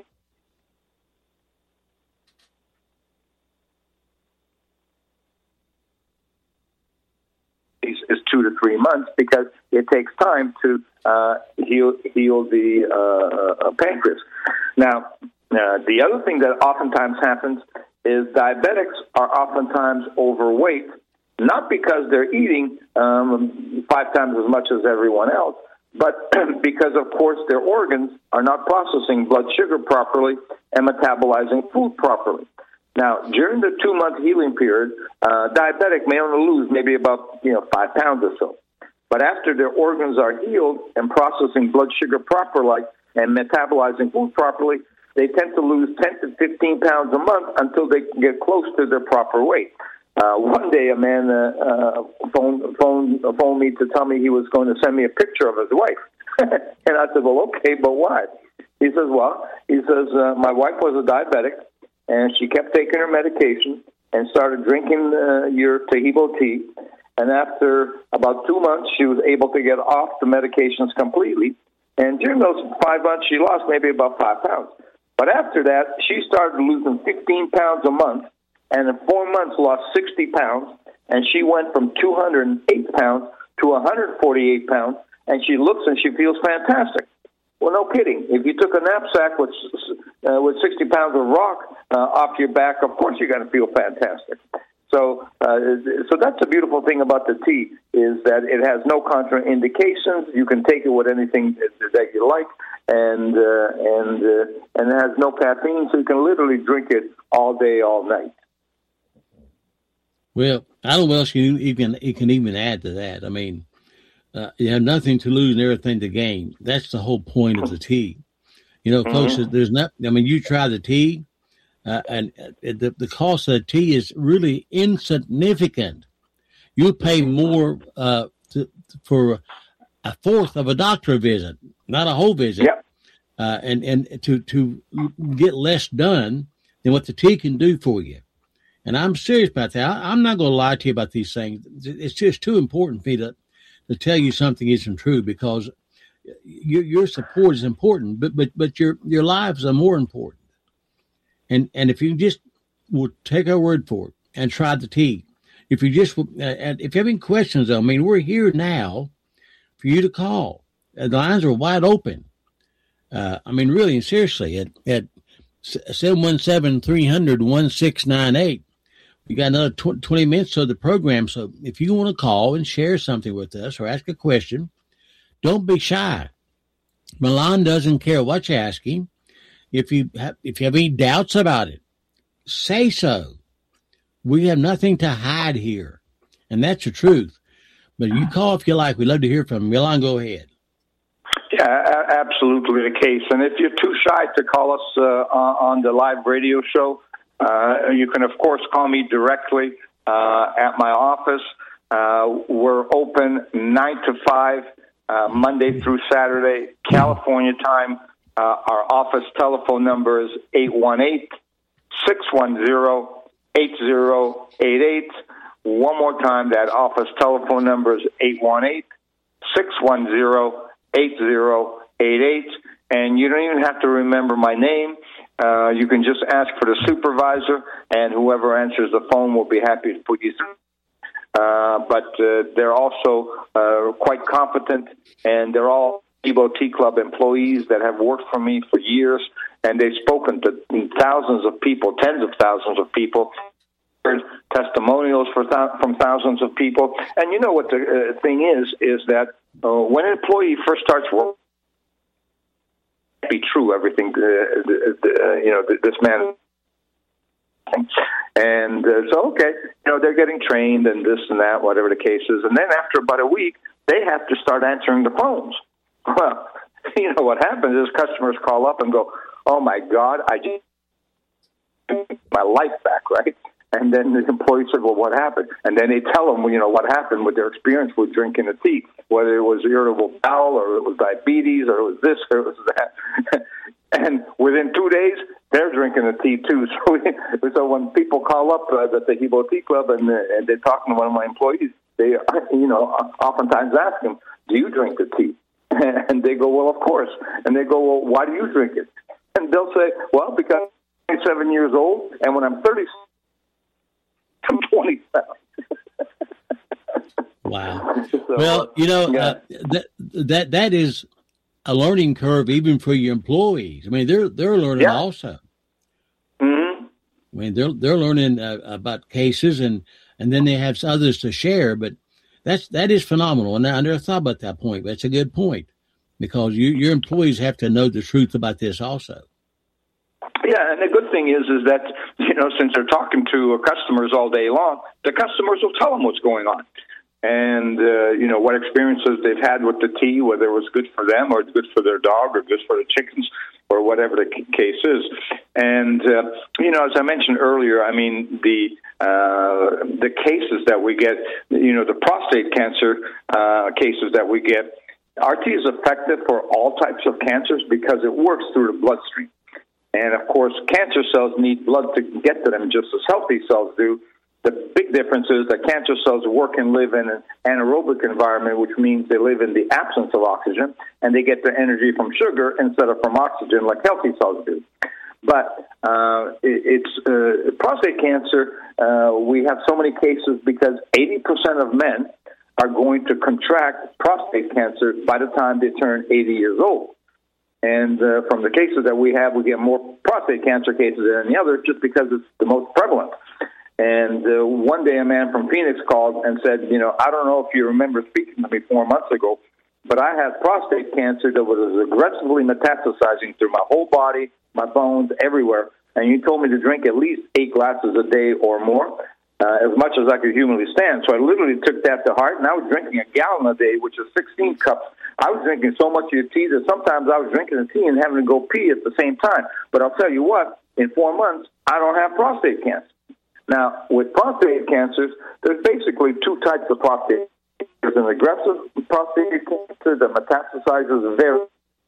Is two to three months because it takes time to uh, heal heal the uh, uh, pancreas. Now, uh, the other thing that oftentimes happens is diabetics are oftentimes overweight, not because they're eating um, five times as much as everyone else, but because, of course, their organs are not processing blood sugar properly and metabolizing food properly. Now, during the two-month healing period, uh, diabetic may only lose maybe about, you know, five pounds or so. But after their organs are healed and processing blood sugar properly and metabolizing food properly, they tend to lose ten to fifteen pounds a month until they get close to their proper weight. Uh, one day, a man uh, uh, phoned, phoned, phoned me to tell me he was going to send me a picture of his wife. And I said, well, okay, but why? He says, well, he says, uh, my wife was a diabetic, and she kept taking her medication and started drinking uh, your Tahibo tea. And after about two months, she was able to get off the medications completely. And during those five months, she lost maybe about five pounds. But after that, she started losing fifteen pounds a month, and in four months lost sixty pounds. And she went from two hundred eight pounds to one hundred forty-eight pounds, and she looks and she feels fantastic. Well, no kidding. If you took a knapsack with uh, with sixty pounds of rock uh, off your back, of course you're going to feel fantastic. So, uh, so that's the beautiful thing about the tea is that it has no contraindications. You can take it with anything that, that you like, and uh, and uh, and it has no caffeine, so you can literally drink it all day, all night. Well, I don't know what else you even you can even add to that. I mean. Uh, you have nothing to lose and everything to gain. That's the whole point of the tea. You know, folks, mm-hmm. there's not, I mean, you try the tea, uh, and uh, the, the cost of the tea is really insignificant. You pay more uh, to, for a fourth of a doctor visit, not a whole visit, yep. uh, and, and to, to get less done than what the tea can do for you. And I'm serious about that. I, I'm not going to lie to you about these things. It's just too important for me to to tell you something isn't true, because your your support is important, but but but your your lives are more important. And and if you just will take our word for it and try the tea, if you just uh, if you have any questions, I mean, we're here now for you to call. The lines are wide open. Uh, I mean, really and seriously, at at seven one seven, three hundred, one six nine eight. We got another twenty minutes of the program, so if you want to call and share something with us or ask a question, don't be shy. Milan doesn't care what you're asking. If you have, if you have any doubts about it, say so. We have nothing to hide here, and that's the truth. But you call if you like. We'd love to hear from you. Milan, go ahead. Yeah, a- absolutely the case. And if you're too shy to call us uh, on the live radio show, uh, you can, of course, call me directly uh, at my office. Uh, we're open nine to five, uh, Monday through Saturday, California time. Uh, our office telephone number is eight one eight, six one zero, eight zero eight eight. One more time, that office telephone number is eight one eight, six one zero, eight zero eight eight. And you don't even have to remember my name. Uh, you can just ask for the supervisor, and whoever answers the phone will be happy to put you through. Uh, but uh, they're also uh, quite competent, and they're all Taheebo Tea Club employees that have worked for me for years, and they've spoken to thousands of people, tens of thousands of people, heard testimonials for th- from thousands of people. And you know what the uh, thing is, is that uh, when an employee first starts work, be true, everything, uh, uh, you know, this man. And uh, so, okay, you know, they're getting trained and this and that, whatever the case is. And then after about a week, they have to start answering the phones. Well, you know what happens is customers call up and go, oh, my God, I just my life back, right? And then the employee said, well, what happened? And then they tell them, you know, what happened with their experience with drinking the tea, whether it was irritable bowel or it was diabetes or it was this or it was that. And within two days, they're drinking the tea, too. So, we, so when people call up uh, the Taheebo Tea Club and, uh, and they're talking to one of my employees, they, you know, oftentimes ask them, do you drink the tea? And they go, well, of course. And they go, well, why do you drink it? And they'll say, well, because I'm twenty-seven years old, and when I'm thirty, I'm twenty-seven. Wow. So, well, you know, yeah. uh, that that that is a learning curve even for your employees. I mean, they're they're learning yeah. also. Mm-hmm. I mean, they're they're learning uh, about cases, and, and then they have others to share. But that's that is phenomenal. And I never thought about that point. But it's a good point because you, your employees have to know the truth about this also. Yeah, and the good thing is, is that, you know, since they're talking to customers all day long, the customers will tell them what's going on. And, uh, you know, what experiences they've had with the tea, whether it was good for them or good for their dog or good for the chickens or whatever the case is. And, uh, you know, as I mentioned earlier, I mean, the uh, the cases that we get, you know, the prostate cancer uh, cases that we get, our tea is effective for all types of cancers because it works through the bloodstream. And, of course, cancer cells need blood to get to them just as healthy cells do. The big difference is that cancer cells work and live in an anaerobic environment, which means they live in the absence of oxygen, and they get their energy from sugar instead of from oxygen like healthy cells do. But uh, it, it's uh, prostate cancer, uh, we have so many cases because eighty percent of men are going to contract prostate cancer by the time they turn eighty years old. And uh, from the cases that we have, we get more prostate cancer cases than any other just because it's the most prevalent. And uh, one day a man from Phoenix called and said, you know, I don't know if you remember speaking to me four months ago, but I had prostate cancer that was aggressively metastasizing through my whole body, my bones, everywhere. And you told me to drink at least eight glasses a day or more, uh, as much as I could humanly stand. So I literally took that to heart, and I was drinking a gallon a day, which is sixteen cups. I was drinking so much of your tea that sometimes I was drinking the tea and having to go pee at the same time. But I'll tell you what, in four months, I don't have prostate cancer. Now, with prostate cancers, there's basically two types of prostate. There's an aggressive prostate cancer that metastasizes very,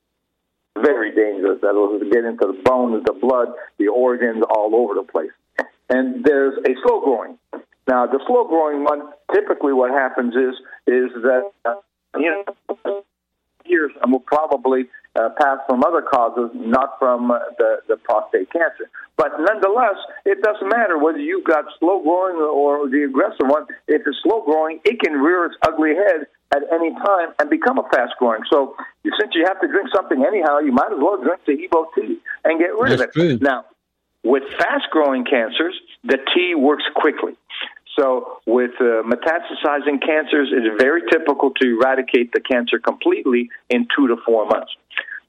very dangerous. That will get into the bones, the blood, the organs, all over the place. And there's a slow-growing. Now, the slow-growing one, typically what happens is, is that, uh, you know, years and will probably uh, pass from other causes, not from uh, the, the prostate cancer. But nonetheless, it doesn't matter whether you've got slow-growing or the aggressive one. If it's slow-growing, it can rear its ugly head at any time and become a fast-growing. So since you have to drink something anyhow, you might as well drink Taheebo tea and get rid That's of it. True. Now, with fast-growing cancers, the tea works quickly. So with uh, metastasizing cancers, it's very typical to eradicate the cancer completely in two to four months.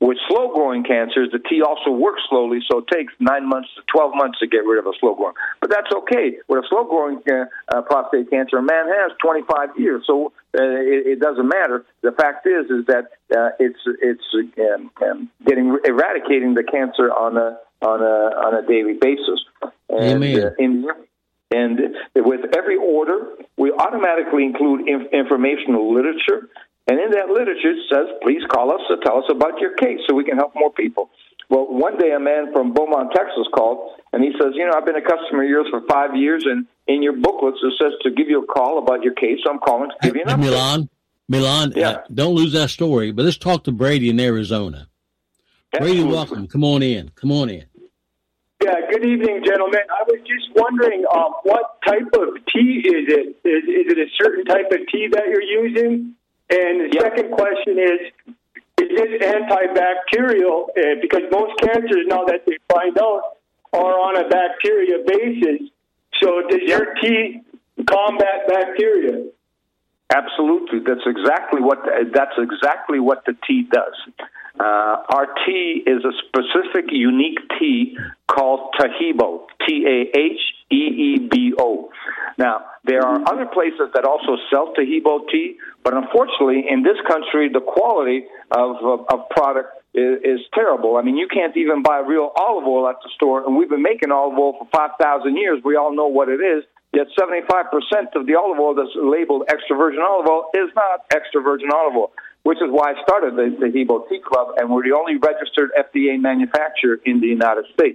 with slow-growing cancers, the tea also works slowly, so it takes nine months to twelve months to get rid of a slow-growing. But that's okay. With a slow-growing uh, uh, prostate cancer, a man has twenty-five years, so uh, it, it doesn't matter. The fact is, is that uh, it's it's um, um, getting eradicating the cancer on a on a on a daily basis. And, Amen. Uh, in, and with every order, we automatically include inf- informational literature. And in that literature, it says, please call us to tell us about your case so we can help more people. Well, one day a man from Beaumont, Texas called, and he says, you know, I've been a customer of yours for five years, and in your booklets it says to give you a call about your case, so I'm calling to give you an update. Milan, Milan, yeah. uh, don't lose that story, but let's talk to Brady in Arizona. Absolutely. Brady, welcome. Come on in. Come on in. Yeah, good evening, gentlemen. I was just wondering, um, what type of tea is it? Is, is it a certain type of tea that you're using? And the Yeah. second question is, is it antibacterial? Uh, because most cancers, now that they find out, are on a bacteria basis. So does your tea combat bacteria? Absolutely. That's exactly what that's exactly what the tea does. Uh, our tea is a specific, unique tea called Taheebo, T A H E E B O. Now, there are other places that also sell Taheebo tea, but unfortunately, in this country, the quality of, of, of product is, is terrible. I mean, you can't even buy real olive oil at the store, and we've been making olive oil for five thousand years. We all know what it is. Yet seventy-five percent of the olive oil that's labeled extra virgin olive oil is not extra virgin olive oil, which is why I started the, the Taheebo Tea Club, and we're the only registered F D A manufacturer in the United States.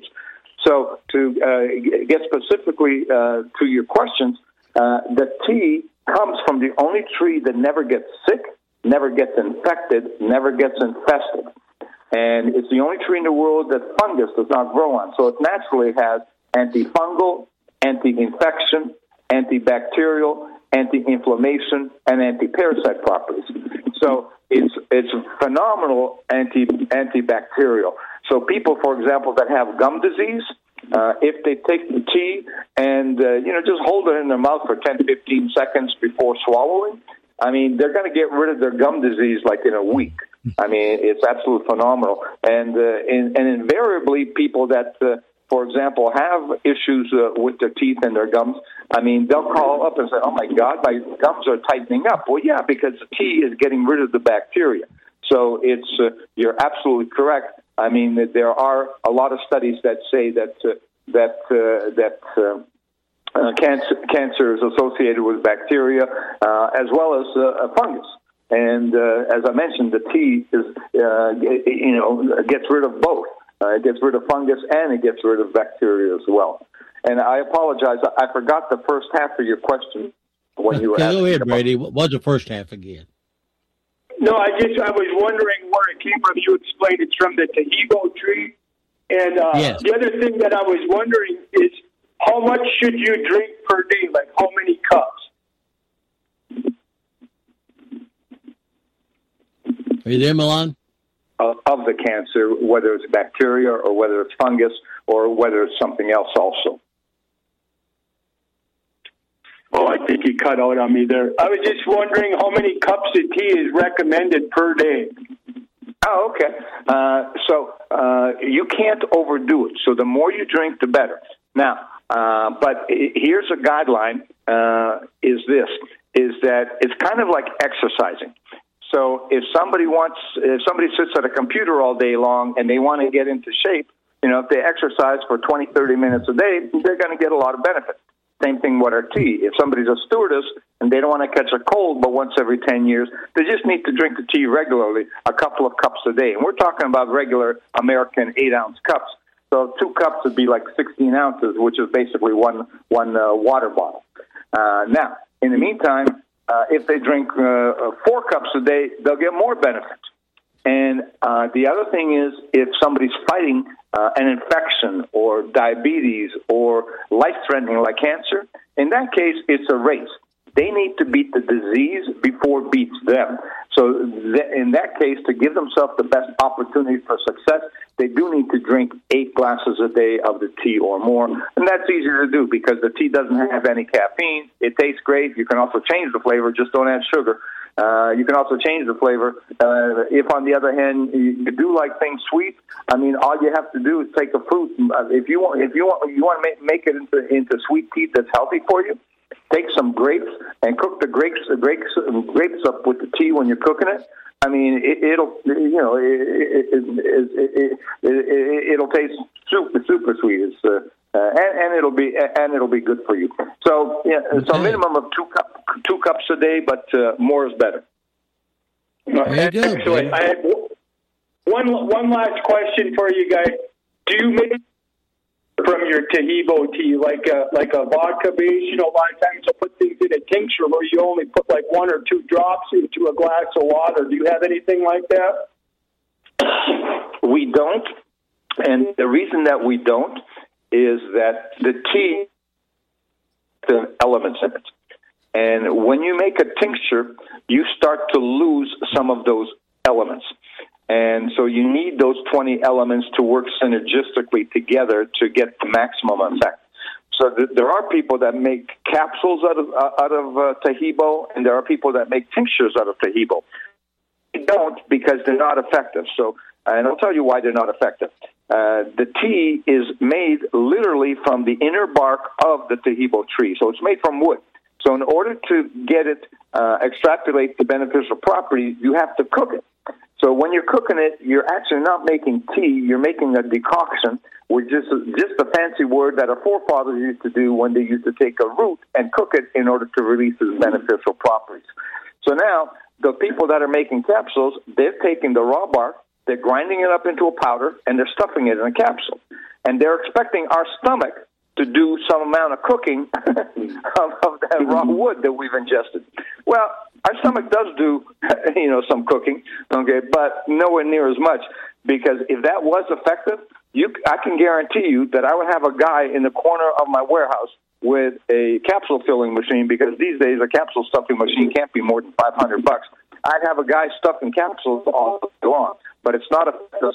So to uh, get specifically uh, to your questions, uh, the tea comes from the only tree that never gets sick, never gets infected, never gets infested. And it's the only tree in the world that fungus does not grow on. So it naturally has antifungal, anti-infection, antibacterial, anti-inflammation, and anti-parasite properties. So it's it's phenomenal anti antibacterial. So people, for example, that have gum disease, uh, if they take the tea and uh, you know just hold it in their mouth for ten, fifteen seconds before swallowing, I mean they're going to get rid of their gum disease like in a week. I mean it's absolutely phenomenal, and uh, and, and invariably people that uh, for example, have issues uh, with their teeth and their gums, I mean, they'll call up and say, oh, my God, my gums are tightening up. Well, yeah, because the tea is getting rid of the bacteria. So it's uh, you're absolutely correct. I mean, there are a lot of studies that say that uh, that uh, that uh, uh, cancer, cancer is associated with bacteria uh, as well as uh, fungus. And uh, as I mentioned, the tea is uh, you know gets rid of both. Uh, it gets rid of fungus and it gets rid of bacteria as well. And I apologize, I forgot the first half of your question when you were okay, asking. Go ahead, about- Brady. What's the first half again? No, I just I was wondering where it came from. You explained it's from the Taheebo tree. And uh, Yes. the other thing that I was wondering is how much should you drink per day? Like how many cups? Are you there, Milan? Of, of the cancer, whether it's bacteria or whether it's fungus or whether it's something else also. Oh, I think you cut out on me there. I was just wondering how many cups of tea is recommended per day. Oh, okay. Uh, so uh, you can't overdo it. So the more you drink, the better. Now, uh, but here's a guideline, uh, is this, is that it's kind of like exercising. So if somebody wants, if somebody sits at a computer all day long and they want to get into shape, you know, if they exercise for twenty, thirty minutes a day, they're going to get a lot of benefit. Same thing with our tea. If somebody's a stewardess and they don't want to catch a cold but once every ten years, they just need to drink the tea regularly, a couple of cups a day. And we're talking about regular American eight-ounce cups. So two cups would be like sixteen ounces, which is basically one, one uh, water bottle. Uh, now, in the meantime, Uh, if they drink uh, four cups a day, they'll get more benefit. And uh, the other thing is, if somebody's fighting uh, an infection or diabetes or life-threatening like cancer, in that case, it's a race. They need to beat the disease before it beats them. So th- in that case, to give themselves the best opportunity for success, they do need to drink eight glasses a day of the tea or more. And that's easier to do because the tea doesn't have any caffeine. It tastes great. You can also change the flavor. Just don't add sugar. Uh, you can also change the flavor. Uh, if, on the other hand, you, you do like things sweet, I mean, all you have to do is take a fruit. If you want, if you want, you want to make, make it into into sweet tea that's healthy for you. Take some grapes and cook the grapes, the grapes, grapes up with the tea when you're cooking it. I mean, it, it'll, you know, it, it, it, it, it, it, it'll taste super, super sweet. It's, uh, uh, and, and it'll be, and it'll be good for you. So, yeah, okay. So minimum of two cup, two cups a day, but uh, more is better. There you go. Excellent. I had one, one last question for you guys. Do you make from your Taheebo tea, like a, like a vodka base? You know, a lot of times you'll put things in a tincture where you only put like one or two drops into a glass of water. Do you have anything like that? We don't. And the reason that we don't is that the tea, the elements in it. And when you make a tincture, you start to lose some of those elements. And so you need those twenty elements to work synergistically together to get the maximum effect. So th- there are people that make capsules out of uh, out of uh, Taheebo, and there are people that make tinctures out of Taheebo. They don't, because they're not effective. So, and I'll tell you why they're not effective. Uh, the tea is made literally from the inner bark of the Taheebo tree. So it's made from wood. So in order to get it, uh, extrapolate the beneficial properties, you have to cook it. So when you're cooking it, you're actually not making tea, you're making a decoction, which is just a fancy word that our forefathers used to do when they used to take a root and cook it in order to release its beneficial properties. So now, the people that are making capsules, they're taking the raw bark, they're grinding it up into a powder, and they're stuffing it in a capsule. And they're expecting our stomach to do some amount of cooking of, of that raw wood that we've ingested. Well, our stomach does do, you know, some cooking, okay, but nowhere near as much, because if that was effective, you, I can guarantee you that I would have a guy in the corner of my warehouse with a capsule filling machine, because these days a capsule stuffing machine can't be more than five hundred bucks. I'd have a guy stuffing capsules all day long, but it's not effective.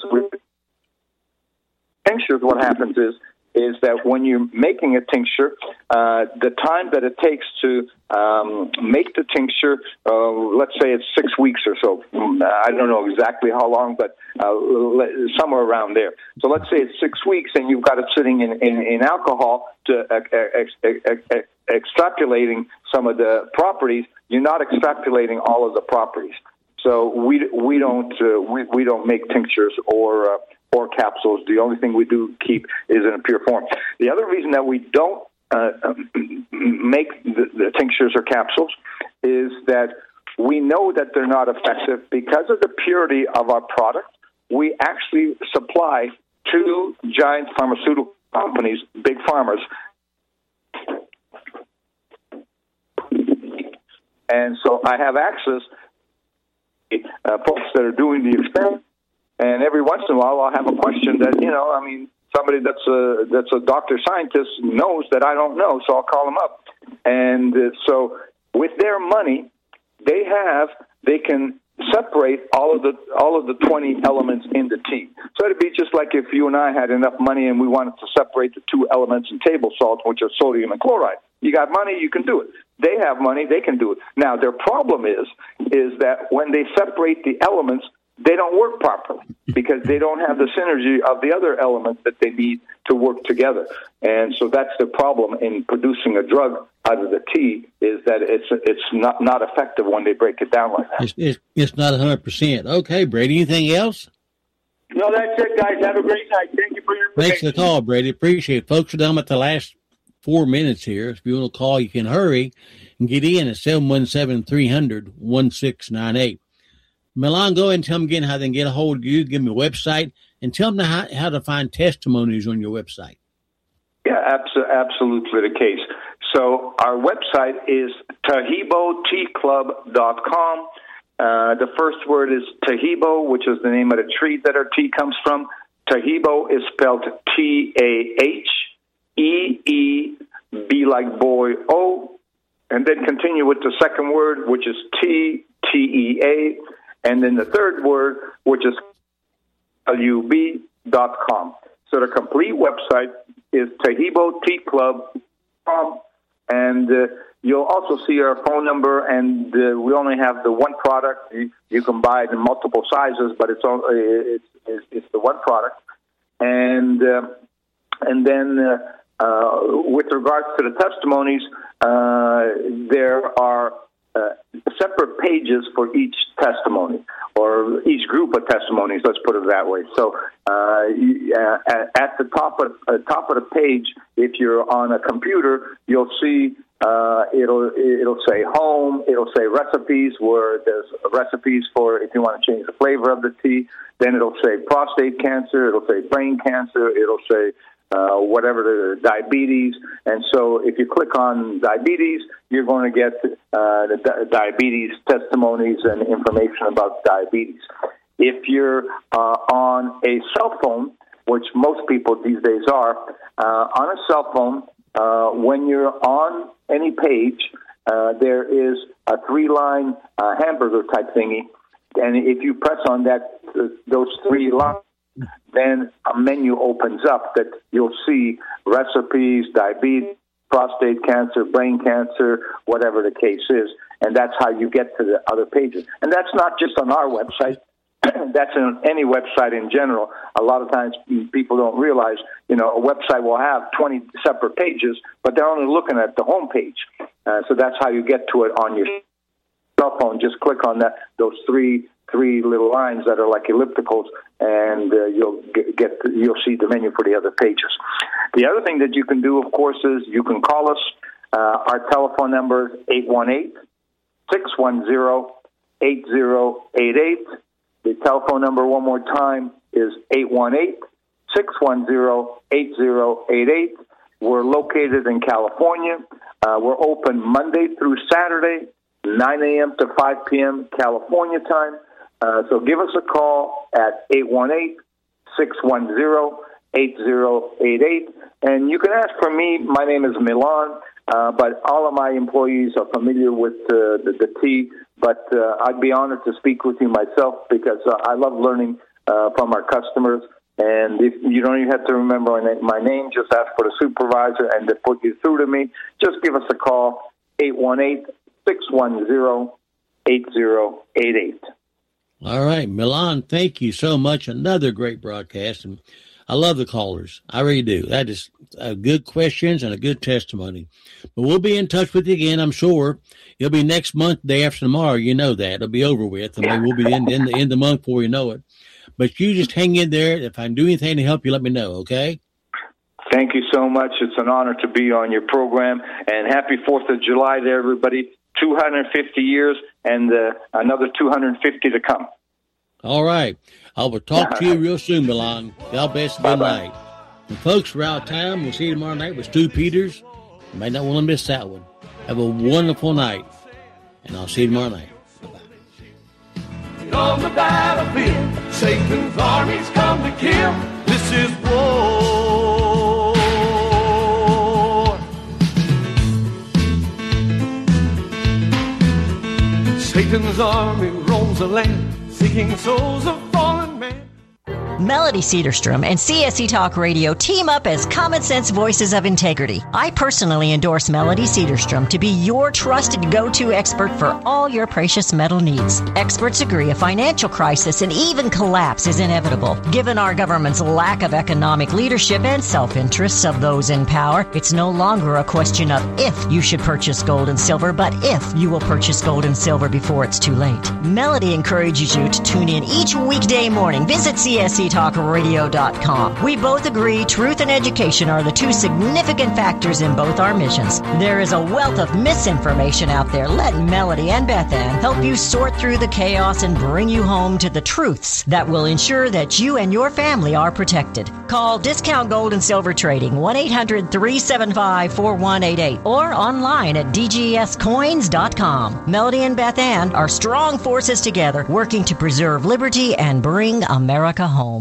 Tinctures, what happens is, is that when you're making a tincture, uh, the time that it takes to um, make the tincture, uh, let's say it's six weeks or so. I don't know exactly how long, but uh, somewhere around there. So let's say it's six weeks, and you've got it sitting in, in, in alcohol to uh, ex, ex, ex, extrapolating some of the properties. You're not extrapolating all of the properties. So we we don't uh, we we don't make tinctures or uh, or capsules. The only thing we do keep is in a pure form. The other reason that we don't uh, make the, the tinctures or capsules is that we know that they're not effective because of the purity of our product. We actually supply two giant pharmaceutical companies, big pharmas, and so I have access to uh, folks that are doing the experiment. And every once in a while, I'll have a question that, you know, I mean, somebody that's a that's a doctor scientist knows that I don't know, so I'll call them up. And uh, so with their money, they have they can separate all of the all of the twenty elements in the tea. So it'd be just like if you and I had enough money and we wanted to separate the two elements in table salt, which are sodium and chloride. You got money, you can do it. They have money, they can do it. Now, their problem is is that when they separate the elements, they don't work properly because they don't have the synergy of the other elements that they need to work together. And so that's the problem in producing a drug out of the tea, is that it's it's not, not effective when they break it down like that. It's, it's, it's not one hundred percent. Okay, Brady, anything else? No, that's it, guys. Have a great night. Thank you for your information. Thanks for the call, Brady. Appreciate it. Folks, we're down at the last four minutes here. If you want to call, you can hurry and get in at seven one seven, three hundred, one six nine eight. Milan, go ahead and tell them again how they can get a hold of you. Give them a website and tell them how, how to find testimonies on your website. Yeah, abso- absolutely the case. So our website is Taheebo Tea Club dot com. Uh, the first word is Taheebo, which is the name of the tree that our tea comes from. Taheebo is spelled T A H E E B like boy O. And then continue with the second word, which is T, T E A. And then the third word, which is L U B dot com. So the complete website is Taheebo Tea Club dot com. And uh, you'll also see our phone number, and uh, we only have the one product. You, you can buy it in multiple sizes, but it's all, it's, it's, it's the one product. And uh, and then uh, uh, with regards to the testimonies, uh, there are uh, separate pages for each testimony, or each group of testimonies. Let's put it that way. So uh, you, uh, at the top of uh, top of the page, if you're on a computer, you'll see. Uh, it'll it'll say home. It'll say recipes, where there's recipes for if you want to change the flavor of the tea. Then it'll say prostate cancer. It'll say brain cancer. It'll say uh, whatever the diabetes. And so if you click on diabetes, you're going to get uh, the di- diabetes testimonies and information about diabetes. If you're uh, on a cell phone, which most people these days are, uh, on a cell phone, uh, when you're on any page, uh, there is a three-line uh, hamburger type thingy, and if you press on that, uh, those three lines, then a menu opens up that you'll see recipes, diabetes, prostate cancer, brain cancer, whatever the case is, and that's how you get to the other pages. And that's not just on our website. That's on any website in general. A lot of times people don't realize, you know, a website will have twenty separate pages, but they're only looking at the home page. Uh, so that's how you get to it on your cell phone. Just click on that those three three little lines that are like ellipticals, and uh, you'll get, get you'll see the menu for the other pages. The other thing that you can do, of course, is you can call us. Uh, our telephone number is eight one eight, six one zero, eight zero eight eight. The telephone number, one more time, is eight one eight, six one zero, eight zero eight eight. We're located in California. Uh, we're open Monday through Saturday, nine a.m. to five p.m. California time. Uh, so give us a call at eight one eight, six one zero, eight zero eight eight. And you can ask for me. My name is Milan, uh, but all of my employees are familiar with uh, the, the tea. But uh, I'd be honored to speak with you myself, because uh, I love learning uh, from our customers. And if you don't even have to remember my name, just ask for the supervisor and they put you through to me. Just give us a call, eight one eight, six one zero, eight zero eight eight. All right, Milan, thank you so much. Another great broadcast. And I love the callers. I really do. That is uh, good questions and a good testimony. But we'll be in touch with you again, I'm sure. It'll be next month, day after tomorrow. You know that. It'll be over with. I mean, we'll be in, in the end of the month before you know it. But you just hang in there. If I can do anything to help you, let me know, okay? Thank you so much. It's an honor to be on your program. And happy fourth of July to everybody. two hundred fifty years and uh, another two hundred fifty to come. All right. I will talk to you real soon, Milan. God bless. Good night. And folks, we're out of time. We'll see you tomorrow night with Stu Peters. You may not want to miss that one. Have a wonderful night. And I'll see you tomorrow night. On the battlefield, Satan's armies come to kill. This is war. Satan's army roams the land, seeking souls of fallen men. Melody Cedarstrom and C S C Talk Radio team up as common sense voices of integrity. I personally endorse Melody Cedarstrom to be your trusted go-to expert for all your precious metal needs. Experts agree a financial crisis and even collapse is inevitable. Given our government's lack of economic leadership and self-interests of those in power, it's no longer a question of if you should purchase gold and silver, but if you will purchase gold and silver before it's too late. Melody encourages you to tune in each weekday morning. Visit C S C talk radio dot com. We both agree truth and education are the two significant factors in both our missions. There is a wealth of misinformation out there. Let Melody and Beth Ann help you sort through the chaos and bring you home to the truths that will ensure that you and your family are protected. Call Discount Gold and Silver Trading one eight hundred, three seven five, four one eight eight or online at d g s coins dot com. Melody and Beth Ann are strong forces together working to preserve liberty and bring America home.